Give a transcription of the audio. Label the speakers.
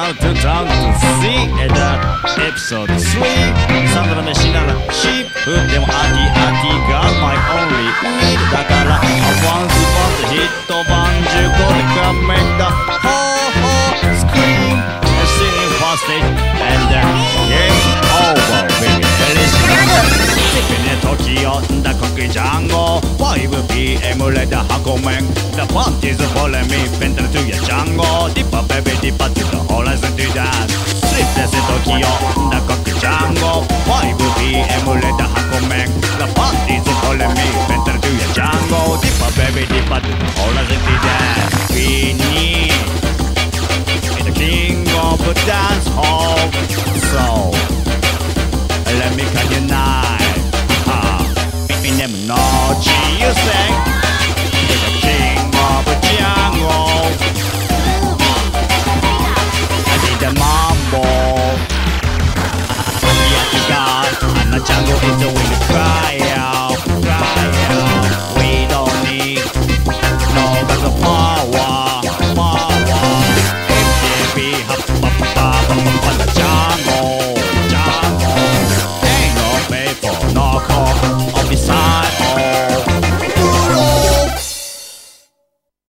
Speaker 1: Welcome to Town to See Episode 3 サンドの飯ならシープでもアティが My only need だから I want to hit バンジュゴで Come make the whole scream and sing in fast stage and then game over baby時をんだ国ジャンゴ 5pm レダ箱面 The party's calling me Pentel to your jungle Dipper baby dipper to the horizon to dance Sleepless 時をんだ国ジャンゴ 5pm レダ箱面 The party's calling me Pentel to your jungle Dipper baby dipper to the horizon to dance We need the king of dance hall So let me cut your knife みんなもの自由性